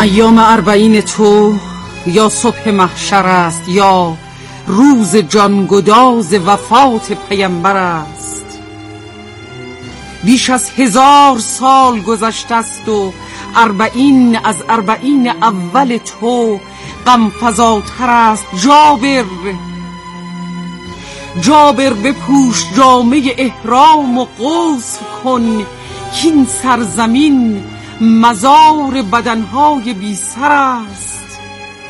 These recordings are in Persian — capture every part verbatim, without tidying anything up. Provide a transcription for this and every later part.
ایام اربعین تو یا صبح محشر است یا روز جانگداز وفات پیامبر است. بیش از هزار سال گذشته است و اربعین از اربعین اول تو غم‌فزاتر است. جابر جابر بپوش جامه احرام و غسل کن کین سرزمین مزار بدنهای بی سر است.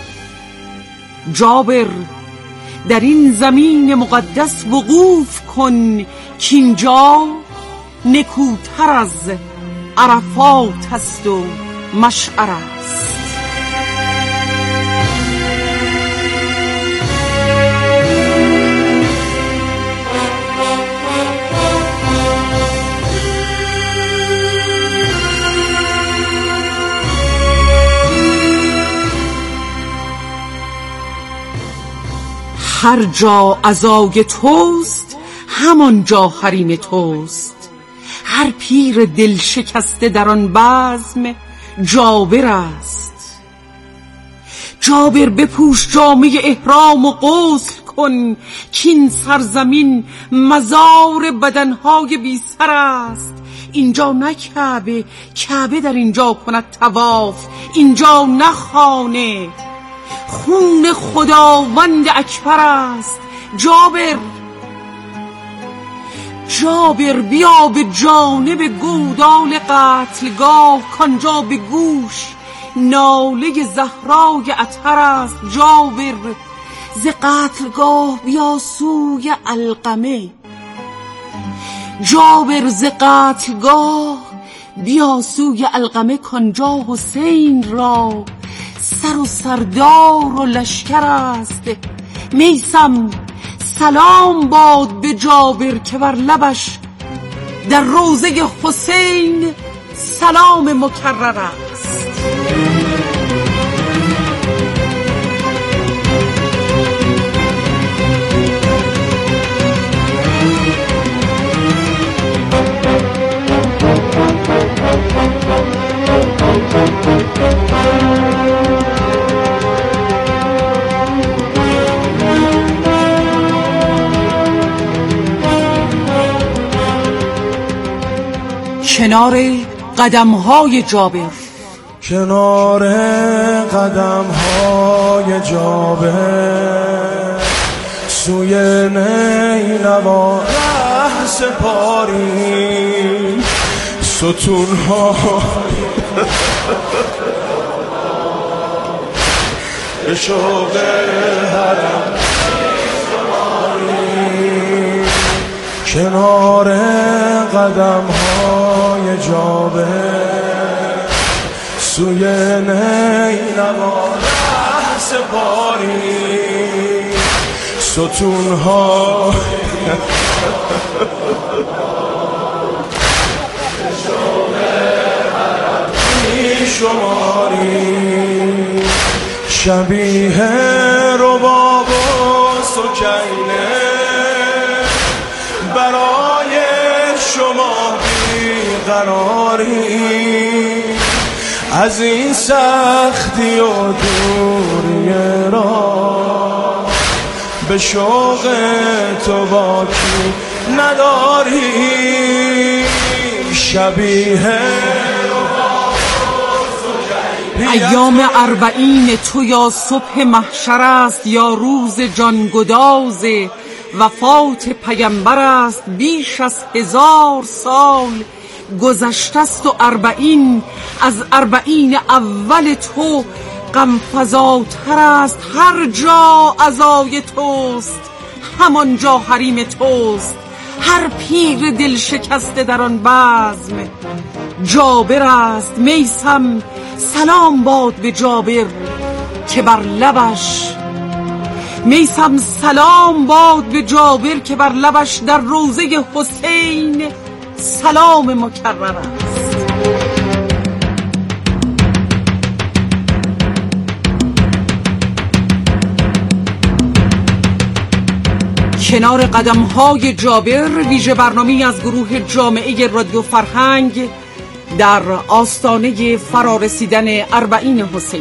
جابر در این زمین مقدس وقوف کن کینجا نکوتر از عرفات است و مشعر است. هر جا عزای توست همان جا حریم توست. هر پیر دل شکسته در آن بزم جابر است. جابر بپوش جامه احرام و غسل کن کین سرزمین مزار بدنهای بی سر است. اینجا نه کعبه، کعبه در اینجا کند طواف. اینجا نه خانه، خون خداوند اکبر است. جابر جابر بیا به جانب گودال قتلگاه کانجا به گوش ناله زهرای اطهر است. جابر ز قتلگاه بیا سوی علقمه. جابر ز قتلگاه بیا سوی علقمه کانجا حسین را سر و سردار و لشکر است. میثم سلام باد به جابر که بر لبش در روضه حسین سلام مکرر است. کنار قدم‌های جابر کنار قدم‌های جابر سوی نینوا ره سپاری ستون‌ها به شوق حرم کنار قدم‌های جابر سوی نینوا ره سپاری ستون‌ها به شوق حرم شماری شبیه رباب و سکینه برای شما بیقراری از این سختی و دوری را به شوق تو باکی نداری شبیه ایام اربعین تو یا صبح محشر است یا روز جانگداز وفات پیامبر است. بیش از هزار سال گذشته است و اربعین از اربعین اول تو غم‌فزاتر است. هر جا عزای توست همان جا حریم توست. هر پیر دل شکسته در آن بزم جابر است. میثم سلام باد به جابر که بر لبش میثم سلام باد به جابر که بر لبش در روضه حسین سلام مکرر است. کنار قدم‌های جابر ویژه برنامه‌ای از گروه جامعه رادیو فرهنگ در آستانه فرارسیدن اربعین حسینی.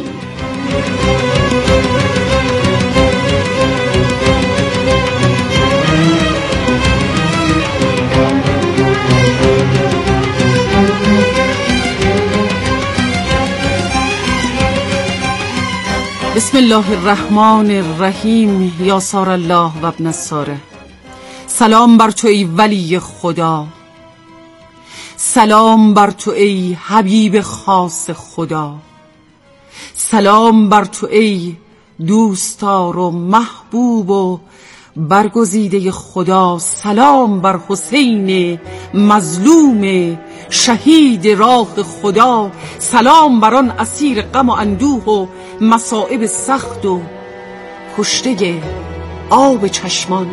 بسم الله الرحمن الرحیم. یا سار الله و ابن الساره. سلام بر تو ای ولی خدا، سلام بر تو ای حبیب خاص خدا، سلام بر تو ای دوستدار و محبوب و برگزیده خدا، سلام بر حسین مظلوم شهید راه خدا، سلام بر آن اسیر غم و اندوه و مصائب سخت و کشته آب چشمان.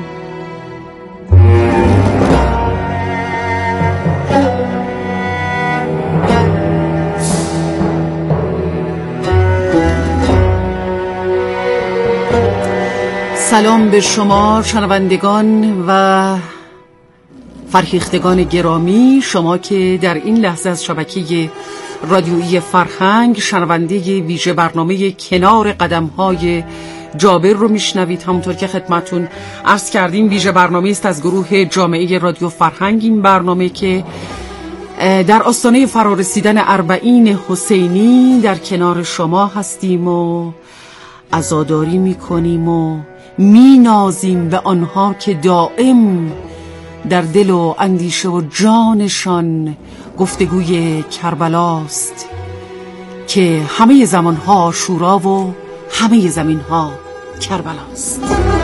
سلام به شما شنوندگان و فرهیختگان گرامی، شما که در این لحظه از شبکه رادیویی فرهنگ شنونده ویژه برنامه کنار قدم‌های جابر رو میشنوید. همونطور که خدمتون عرض کردیم ویژه برنامه است از گروه جامعه رادیو فرهنگ. این برنامه که در آستانه فرارسیدن اربعین حسینی در کنار شما هستیم و عزاداری میکنیم و مینازیم به آنها که دائم در دل و اندیشه و جانشان گفتگوی کربلاست که همه زمانها عاشورا و همه زمینها کربلاست.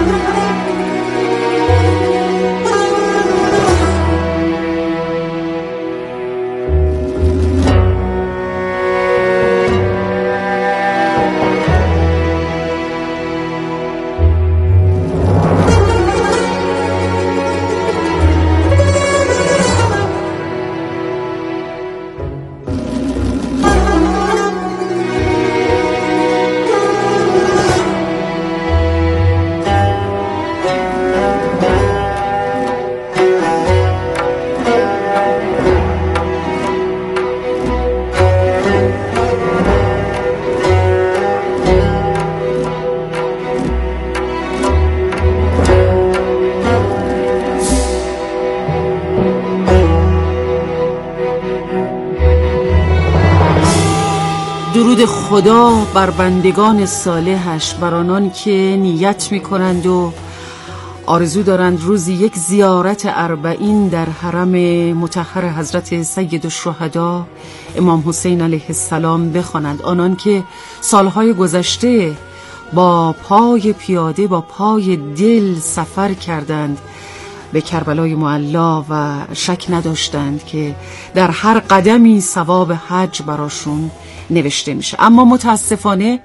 درود خدا بر بندگان صالحش، بر آنان که نیت میکنند و آرزو دارند روزی یک زیارت اربعین در حرم مطهر حضرت سید الشهدا امام حسین علیه السلام بخوانند، آنان که سالهای گذشته با پای پیاده با پای دل سفر کردند به کربلای معلا و شک نداشتند که در هر قدمی ثواب حج براشون نوشته میشه. اما متاسفانه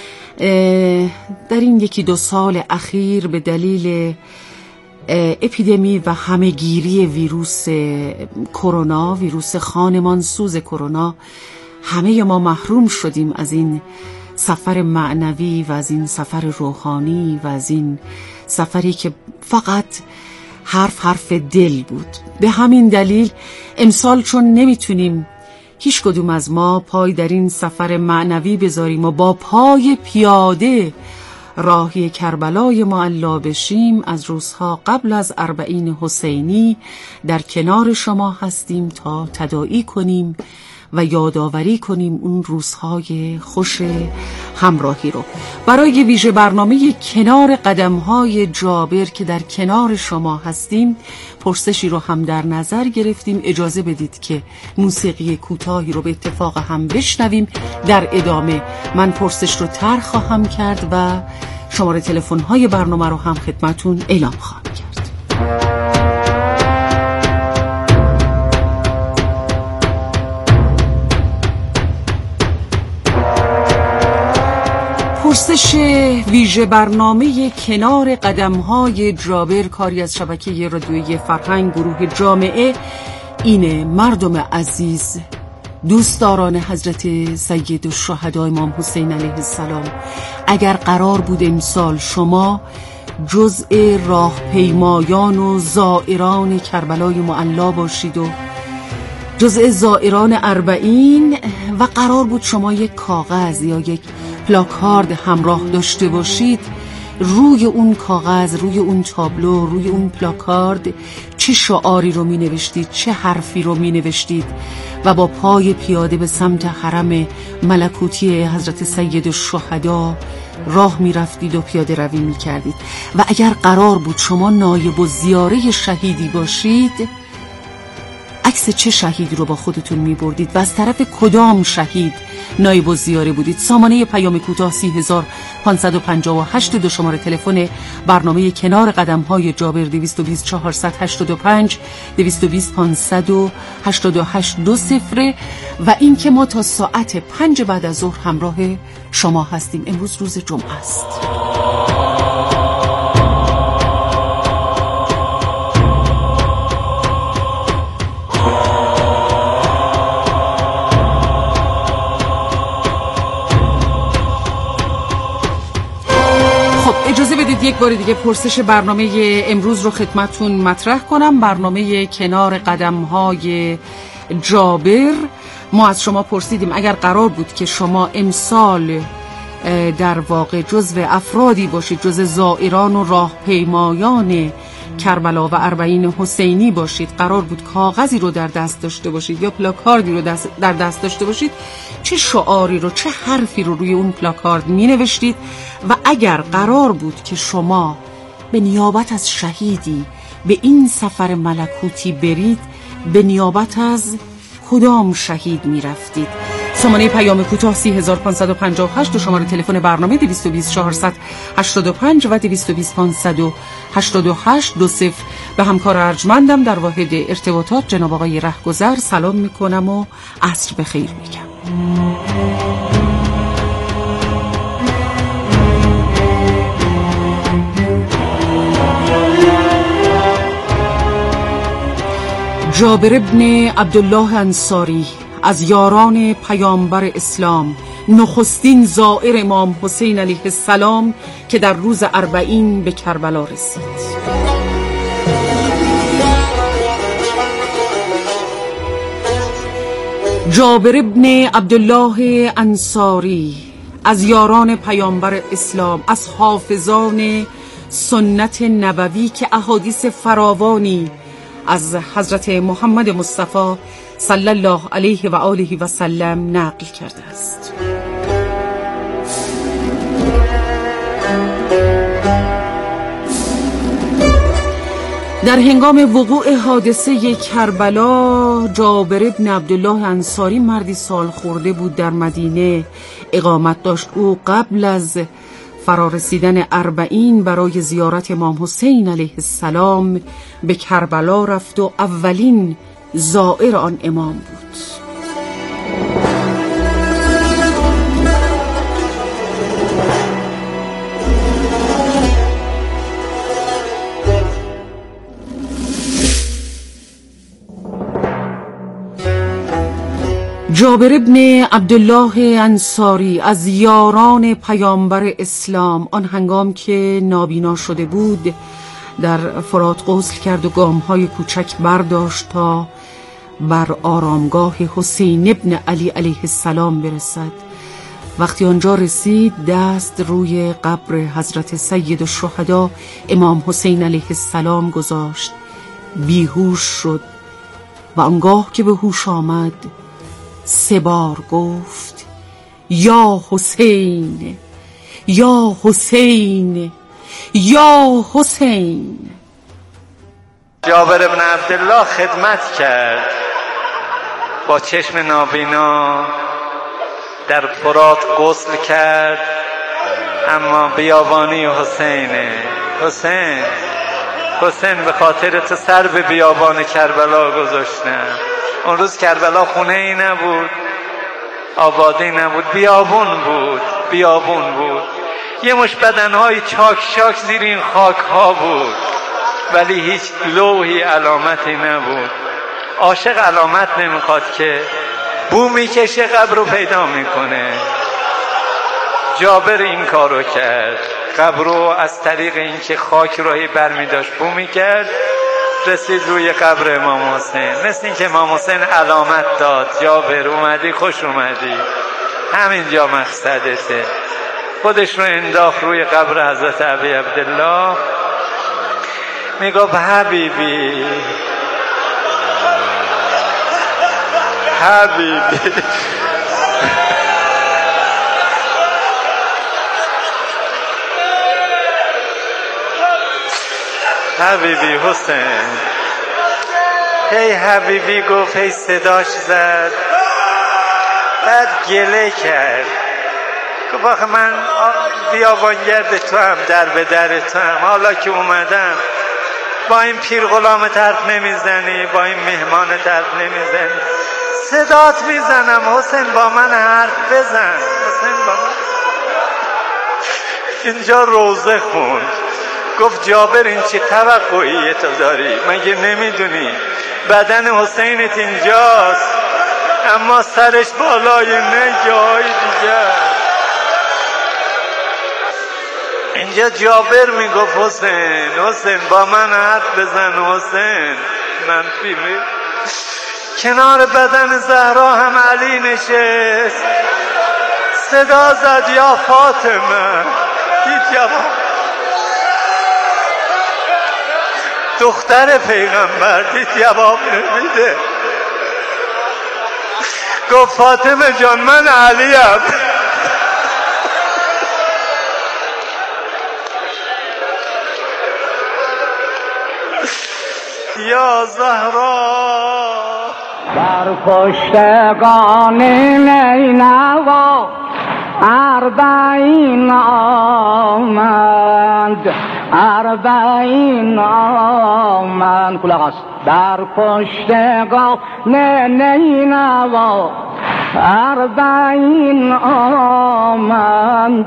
در این یکی دو سال اخیر به دلیل اپیدمی و همهگیری ویروس کرونا، ویروس خانمانسوز کرونا، همه ما محروم شدیم از این سفر معنوی و از این سفر روحانی و از این سفری که فقط حرف حرف دل بود. به همین دلیل امسال چون نمیتونیم هیچ کدوم از ما پای در این سفر معنوی بذاریم و با پای پیاده راهی کربلای معلا بشیم، از روزها قبل از اربعین حسینی در کنار شما هستیم تا تداعی کنیم و یادآوری کنیم اون روزهای خوش همراهی رو. برای ویژه برنامه کنار قدم‌های جابر که در کنار شما هستیم پرسشی رو هم در نظر گرفتیم. اجازه بدید که موسیقی کوتاهی رو به اتفاق هم بشنویم. در ادامه من پرسش رو طرح خواهم کرد و شماره تلفن‌های برنامه رو هم خدمتون اعلام خواهم کرد. پرسش ویژه برنامه کنار قدم‌های جابر کاری از شبکه رادیویی فرهنگ گروه جامعه اینه: مردم عزیز، دوستداران حضرت سید الشهدا امام حسین علیه السلام، اگر قرار بود امسال شما جزء راهپیمایان و زائران کربلای معلا باشید و جزء زائران اربعین و قرار بود شما یک کاغذ یا یک پلاکارد همراه داشته باشید. روی اون کاغذ، روی اون تابلو، روی اون پلاکارد چه شعاری رو می نوشتید، چه حرفی رو می نوشتید و با پای پیاده به سمت حرم ملکوتی حضرت سید الشهدا راه می رفتید و پیاده روی می کردید. و اگر قرار بود شما نایب الزیاره شهیدی باشید، عکس چه شهیدی رو با خودتون می بردید و از طرف کدام شهید نایب الزیاره بودید؟ سامانه پیام کوتاه سی هزار پانصد و پنجاه و هشت، دو شماره تلفن برنامه کنار قدم‌های جابر دویست و بیست چهارصد و هشتاد و پنج دویست و بیست پانصد و هشتاد و هشت دو صفر و این که ما تا ساعت پنج بعد از ظهر همراه شما هستیم. امروز روز جمعه است. اجازه بدید یک بار دیگه پرسش برنامه امروز رو خدمتون مطرح کنم. برنامه کنار قدم‌های جابر. ما از شما پرسیدیم اگر قرار بود که شما امسال در واقع جزو افرادی باشید، جزو زائران و راهپیمایان کربلا و اربعین حسینی باشید، قرار بود کاغذی رو در دست داشته باشید یا پلاکاردی رو دست در دست داشته باشید، چه شعاری رو، چه حرفی رو روی اون پلاکارد می نوشتید؟ و اگر قرار بود که شما به نیابت از شهیدی به این سفر ملکوتی برید، به نیابت از کدام شهید می رفتید؟ سامانه پیام کوتاه سی هزار پانصد و پنجاه و هشت و شماره تلفن برنامه دویست و بیست چهارصد و هشتاد و پنج و دویست و بیست پانصد و هشتاد و هشت دو صفر. به همکار ارجمندم در واحد ارتباطات جناب آقای رهگذر سلام میکنم و عصر بخیر میگم. جابر ابن عبدالله انصاری از یاران پیامبر اسلام، نخستین زائر امام حسین علیه السلام که در روز اربعین به کربلا رسید. جابر ابن عبدالله انصاری از یاران پیامبر اسلام، از حافظان سنت نبوی که احادیث فراوانی از حضرت محمد مصطفی صلی الله علیه و آله و سلم نقل کرده است. در هنگام وقوع حادثه کربلا، جابر ابن عبدالله انصاری مردی سال خورده بود، در مدینه اقامت داشت. او قبل از فرارسیدن اربعین برای زیارت امام حسین علیه السلام به کربلا رفت و اولین زائر آن امام بود. جابر ابن عبدالله انصاری از یاران پیامبر اسلام، آن هنگام که نابینا شده بود در فرات غسل کرد و گام‌های کوچک برداشت تا بر آرامگاه حسین ابن علی علیه السلام برسد. وقتی آنجا رسید دست روی قبر حضرت سید الشهدا امام حسین علیه السلام گذاشت، بیهوش شد و آنگاه که به هوش آمد سه بار گفت یا حسین، یا حسین، یا حسین. جابر بن عبدالله خدمت کرد، با چشم نابینا در فرات غسل کرد، اما بیابانی حسینه. حسین حسین به خاطر تو سر به بیابان کربلا گذاشتم. اون روز کربلا خونه ای نبود، آبادی نبود، بیابون بود، بیابون بود. یه مش بدنهای چاک چاک زیر این خاک ها بود، ولی هیچ لوحی علامتی نبود. عاشق علامت نمیخواد که بو میکشه قبر رو پیدا میکنه. جابر این کارو کرد، قبر رو از طریق اینکه خاک راهی برمی داشت بو میکرد، رسید روی قبر امام حسین. مثل این که امام حسین علامت داد جابر اومدی خوش اومدی، همینجا مقصدته. خودش رو انداخت روی قبر حضرت ابی عبدالله، میگفت حبیبی حبیبی حبیبی حسین. هی حبیبی گفت، هی صداش زد، بعد گله کرد، گفت آخه من بیابانگرد تو هم، در به در تو هم، حالا که اومدم با این پیر غلامت حرف نمیزنی، با این مهمانت حرف نمیزنی، صدات میزنم حسین با من حرف بزن. حسین با من اینجا روزه خوند. گفت جابر این چی توقعی تو داری؟ مگه نمیدونی بدن حسینت اینجاست اما سرش بالای نه جای دیگه. اینجا جابر میگفت حسین حسین با من حرف بزن. حسین من فیلمی کنار بدن زهرا هم علی نشست، صدا زد یا فاطمه، هیچ جواب. دختر پیغمبر دید جواب نمیده، گفت فاطمه جان من علیم. یا زهرا بر پشتگان نینوا اربعین آمد، اربعین آمد. کلاغ است. در پشتگان نینوا اربعین آمد،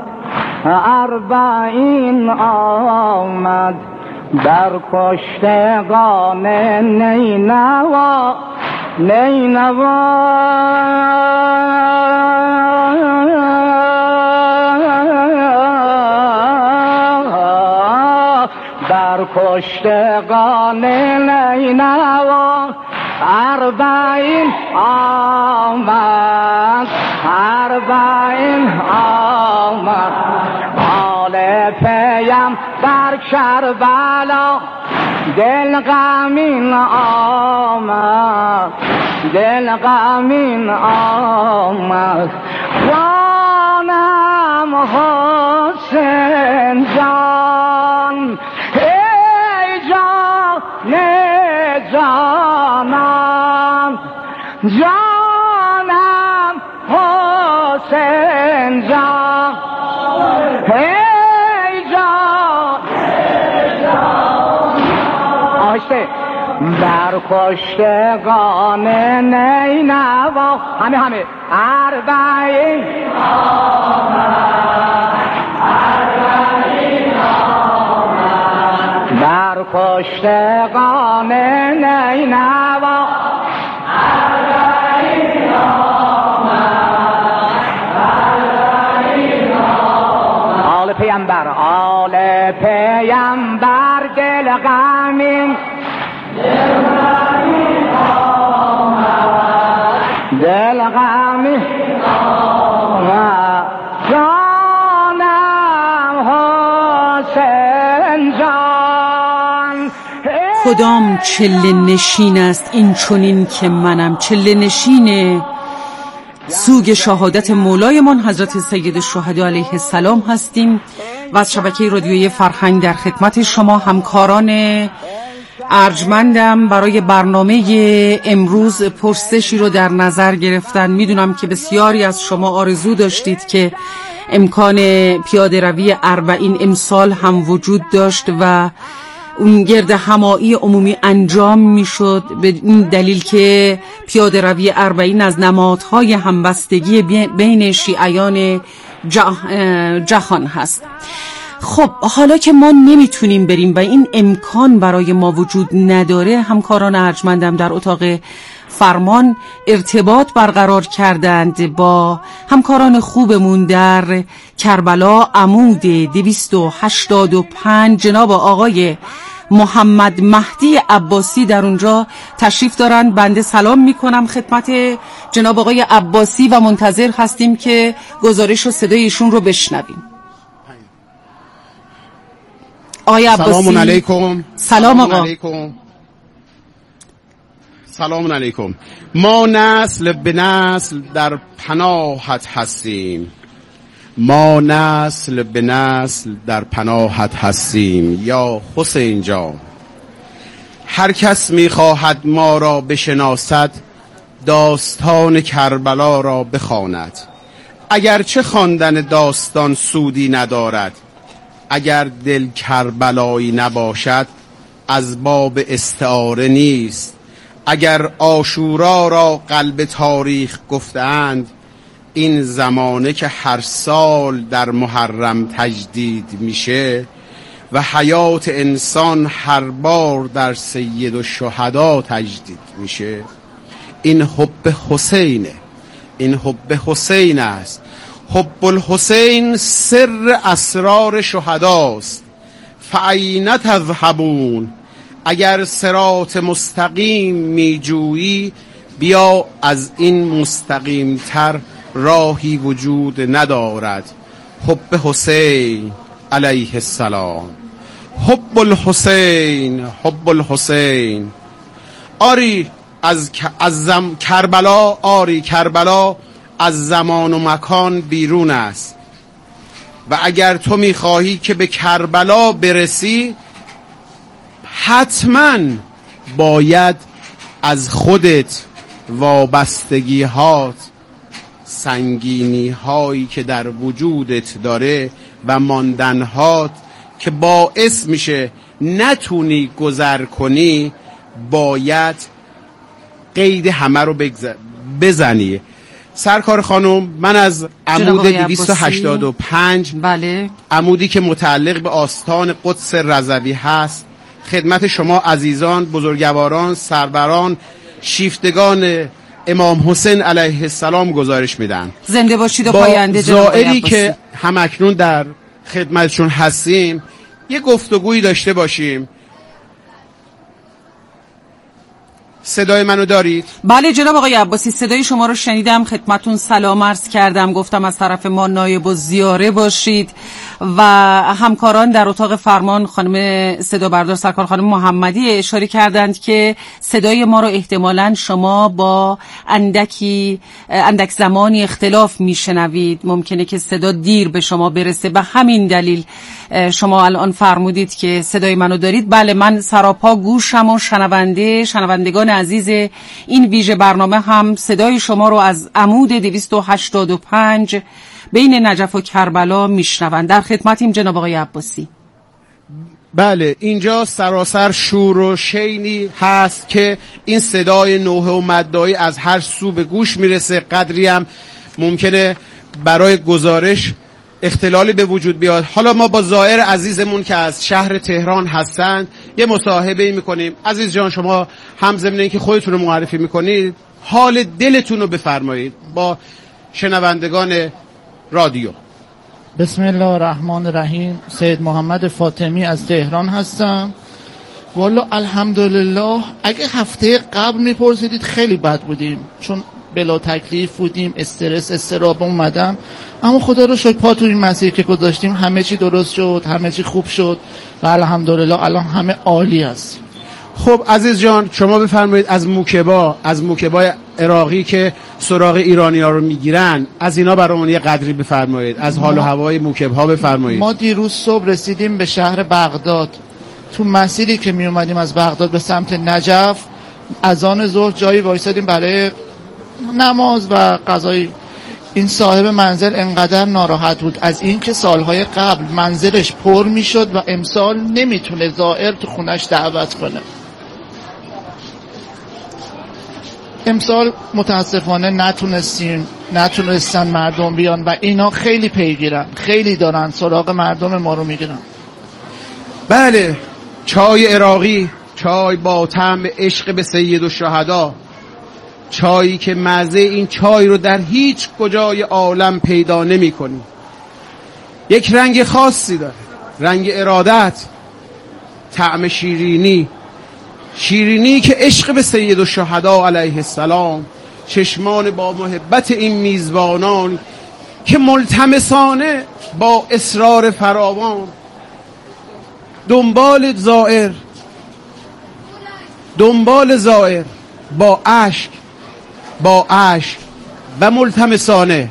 اربعین آمد. در پشتگان نینوا نینوا در پشتگان نینوا اربعین آمد، اربعین آمد. آل پیم در کربلا دل غمین آمد، دل غمین آمد. جانم حسین جان، ای جان جانم، جانم حسین جان، ای جان آهسته. در پشتگان نینوا همه همه اربعین آمد، اربعین آمد. در پشتگان نینوا اربعین آمد، اربعین آمد. آل پیامبر، آل پیامبر دل غمین، دل غمی آمد. جانم حسین جان. کدام چله نشین است این چنین که منم چله نشین سوگ شهادت مولایمان حضرت سید الشهدا علیه السلام هستیم و از شبکه رادیویی فرهنگ در خدمت شما همکاران ارجمندم برای برنامه امروز پرسشی رو در نظر گرفتن. میدونم که بسیاری از شما آرزو داشتید که امکان پیاده روی اربعین امسال هم وجود داشت و اون گرد همایی عمومی انجام میشد، به این دلیل که پیاده روی اربعین از نمادهای همبستگی بین شیعیان جهان هست. خب حالا که ما نمیتونیم بریم و این امکان برای ما وجود نداره، همکاران ارجمندم در اتاق فرمان ارتباط برقرار کردند با همکاران خوبمون در کربلا عمود دویست و هشتاد و پنج، جناب آقای محمد مهدی عباسی در اونجا تشریف دارن. بنده سلام میکنم خدمت جناب آقای عباسی و منتظر هستیم که گزارش و صدای ایشون رو بشنویم. آقای عباسی سلام علیکم. سلام آقا. علیکم. سلام علیکم. ما نسل به نسل در پناهت هستیم، ما نسل به نسل در پناهت هستیم یا حسین جان. هر کس میخواهد ما را بشناسد، داستان کربلا را بخواند. اگرچه خواندن داستان سودی ندارد، اگر دل کربلایی نباشد از باب استعاره نیست. اگر عاشورا را قلب تاریخ گفتند، این زمانه که هر سال در محرم تجدید میشه و حیات انسان هر بار در سید الشهدا تجدید میشه، این حب حسینه، این حب حسین است. حب الحسین سر اسرار شهداست. فأین تذهبون؟ اگر صراط مستقیم میجویی، بیا از این مستقیم تر راهی وجود ندارد. حب حسین علیه السلام، حب الحسین، حب الحسین. آری از از زم... کربلا، آری کربلا از زمان و مکان بیرون است و اگر تو میخواهی که به کربلا برسی، حتما باید از خودت، وابستگی هات، سنگینی هایی که در وجودت داره و ماندن هات که باعث میشه نتونی گذر کنی، باید قید همه رو بزنی. سرکار خانم، من از عمود دویست و هشتاد و پنج، بله، عمودی که متعلق به آستان قدس رضوی هست، خدمت شما عزیزان، بزرگواران، سروران، شیفتگان امام حسین علیه السلام گزارش میدن. زنده باشید و با پاینده. زائری که همکنون در خدمتشون هستیم یه گفتگویی داشته باشیم. صدای منو دارید؟ بله جناب آقای عباسی، صدای شما رو شنیدم، خدمتون سلام عرض کردم، گفتم از طرف ما نایب و زیاره باشید و همکاران در اتاق فرمان خانم صدا بردار سرکار خانم محمدی اشاره کردند که صدای ما رو احتمالاً شما با اندکی اندک زمانی اختلاف میشنوید، ممکنه که صدا دیر به شما برسه، به همین دلیل شما الان فرمودید که صدای منو دارید. بله، من سراپا گوشم و شنونده شنوندگان عزیز این ویژه برنامه هم صدای شما رو از عمود دویست و هشتاد و پنج بین نجف و کربلا میشنوند. در خدمتیم جناب آقای عباسی. بله، اینجا سراسر شور و شینی هست که این صدای نوحه و مدایی از هر سو به گوش میرسه. قدری هم ممکنه برای گزارش اختلالی به وجود بیاد. حالا ما با زائر عزیزمون که از شهر تهران هستند یه مصاحبه میکنیم. عزیز جان، شما هم ضمن اینکه خودتون رو معرفی میکنید، حال دلتون رو بفرمایید با شنوندگان رادیو. بسم الله الرحمن الرحیم. سید محمد فاطمی از تهران هستم. والا الحمدلله، اگه هفته قبل میپرسیدید خیلی بد بودیم، چون بلا تکلیف بودیم، استرس استراب اومدم، اما خدا رو شکر پا تو این مسیر که گذاشتیم همه چی درست شد، همه چی خوب شد و الحمدلله الان همه عالی است. خب عزیز جان، شما بفرمایید از موکبا، از موکبای عراقی که سراغ ایرانی‌ها رو میگیرن، از اینا برامون یه قدری بفرمایید، از حال و هوای موکب‌ها بفرمایید. ما دیروز صبح رسیدیم به شهر بغداد. تو مسیری که می اومدیم از بغداد به سمت نجف، اذان ظهر جایی وایسادیم برای نماز و غذای. این صاحب منزل انقدر ناراحت بود از این که سالهای قبل منزلش پر میشد و امسال نمیتونه زائر تو خونش دعوت کنه. امسال متاسفانه نتونستیم نتونستن مردم بیان و اینا خیلی پیگیرن، خیلی دارن سراغ مردم ما رو میگیرن. بله، چای عراقی، چای با طعم عشق به سید الشهدا، چایی که مزه این چای رو در هیچ کجای عالم پیدا نمی کنی. یک رنگ خاصی داره، رنگ ارادت، طعم شیرینی، شیرینی که عشق به سید الشهدا علیه السلام، چشمان با محبت این میزبانان که ملتمسانه با اصرار فراوان دنبال زائر دنبال زائر با اشک با اشک و ملتمسانه.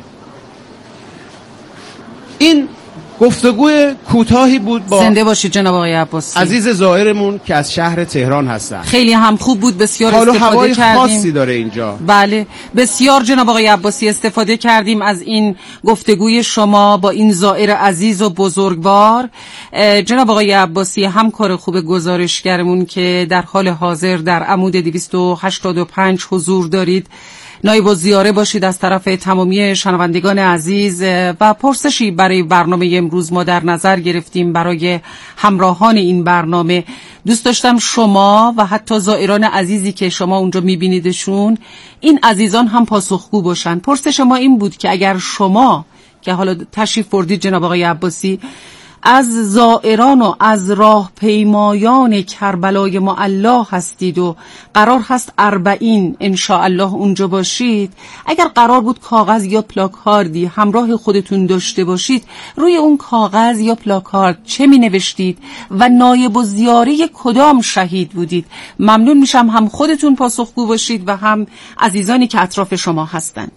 این گفتگوی کوتاهی بود با زنده باشید جناب آقای عباسی، عزیز زائرمون که از شهر تهران هستن. خیلی هم خوب بود، بسیار حالا استفاده هوای کردیم. خاصی داره اینجا. بله بسیار جناب آقای عباسی استفاده کردیم از این گفتگوی شما با این زائر عزیز و بزرگوار. جناب آقای عباسی همکار خوب گزارشگرمون که در حال حاضر در عمود دویست و هشتاد و پنج حضور دارید، نایب الزیاره باشید از طرف تمامی شنوندگان عزیز. و پرسشی برای برنامه امروز ما در نظر گرفتیم برای همراهان این برنامه. دوست داشتم شما و حتی زائران عزیزی که شما اونجا میبینیدشون، این عزیزان هم پاسخگو باشن. پرسش ما این بود که اگر شما که حالا تشریف بردید جناب آقای عباسی، از زائران و از راه پیمایان کربلای معلا هستید و قرار هست اربعین انشاءالله اونجا باشید، اگر قرار بود کاغذ یا پلاکاردی همراه خودتون داشته باشید، روی اون کاغذ یا پلاکارد چه می نوشتید و نایب الزیاره کدام شهید بودید؟ ممنون میشم هم خودتون پاسخگو باشید و هم عزیزانی که اطراف شما هستند.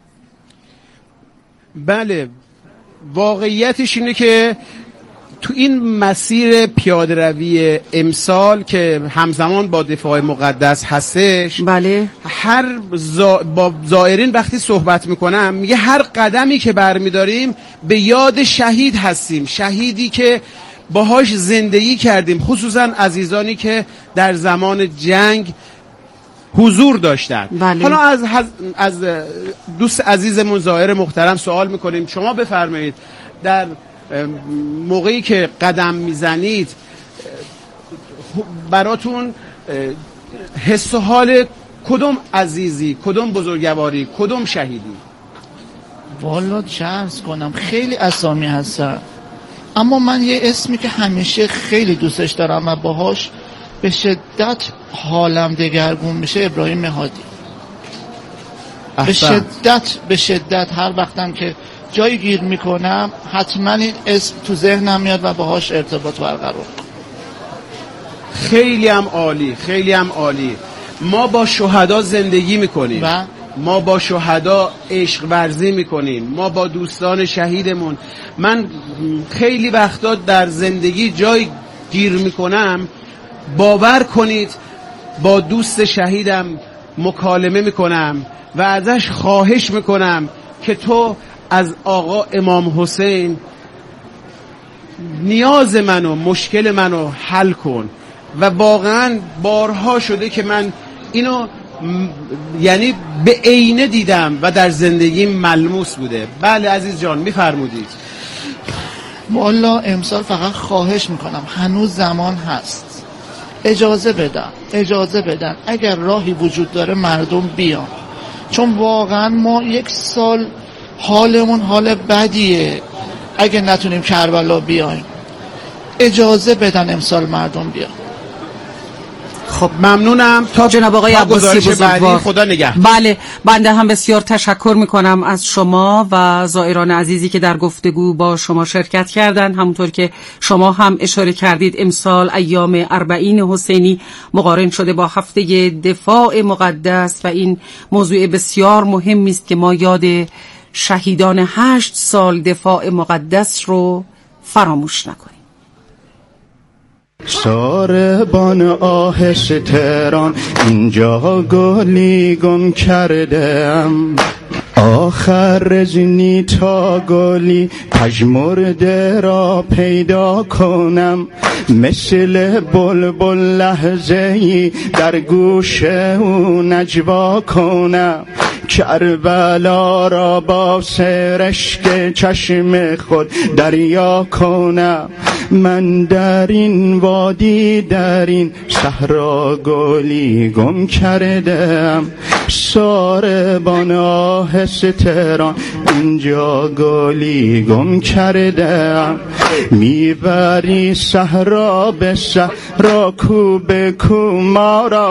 بله، واقعیتش اینه که تو این مسیر پیاده روی امسال که همزمان با دفاع مقدس هستش، بله، هر زا... با زائرین وقتی صحبت میکنم میگه هر قدمی که برمیداریم به یاد شهید هستیم، شهیدی که باهاش زندگی کردیم، خصوصا عزیزانی که در زمان جنگ حضور داشتن. بله. حالا از از دوست عزیزمون زائر محترم سوال میکنیم، شما بفرمایید در موقعی که قدم میزنید براتون حس و حال کدوم عزیزی، کدوم بزرگواری، کدوم شهیدی؟ والا چه عرض کنم، خیلی اسامی هستن، اما من یه اسمی که همیشه خیلی دوستش دارم و باهاش به شدت حالم دگرگون میشه، ابراهیم نهادی. به شدت به شدت هر وقتم که جایی گیر میکنم حتما این اسم تو ذهنم میاد و باهاش ارتباط برقرار. خیلی هم عالی، خیلی هم عالی. ما با شهدا زندگی میکنیم و ما با شهدا عشق ورزی میکنیم، ما با دوستان شهیدمون. من خیلی وقتا در زندگی جای گیر میکنم، باور کنید با دوست شهیدم مکالمه میکنم و ازش خواهش میکنم که تو از آقا امام حسین نیاز منو، مشکل منو حل کن. و واقعا بارها شده که من اینو م... یعنی به عینه دیدم و در زندگی ملموس بوده. بله عزیز جان میفرمودید. والا امسال فقط خواهش میکنم، هنوز زمان هست، اجازه بدن اجازه بدن اگر راهی وجود داره مردم بیان، چون واقعا ما یک سال حالمون حال بدیه. اگه نتونیم کربلا بیایم اجازه بدن امسال مردم بیان. خب ممنونم. تا جناب آقای عباسی بزرگوار، خدا نگهدار. بله، بنده هم بسیار تشکر میکنم از شما و زائران عزیزی که در گفتگو با شما شرکت کردند. همونطور که شما هم اشاره کردید امسال ایام اربعین حسینی مقارن شده با هفته دفاع مقدس و این موضوع بسیار مهمی است که ما یاد شهیدان هشت سال دفاع مقدس رو فراموش نکنیم. ساربان آهش تهران، اینجا گلی گم کردم، آخر رزنی تا گلی پژمرده را پیدا کنم، مثل بلبل لحظه‌ای در گوش او نجوا کنم، کربلا را با سرشک چشم خود دریا کنم، من در این وادی در این صحرا گلی گم کردم. ساربان آهسته تهران اینجا گلی گم کردم. میبری صحرا به صحرا کو به کو ما را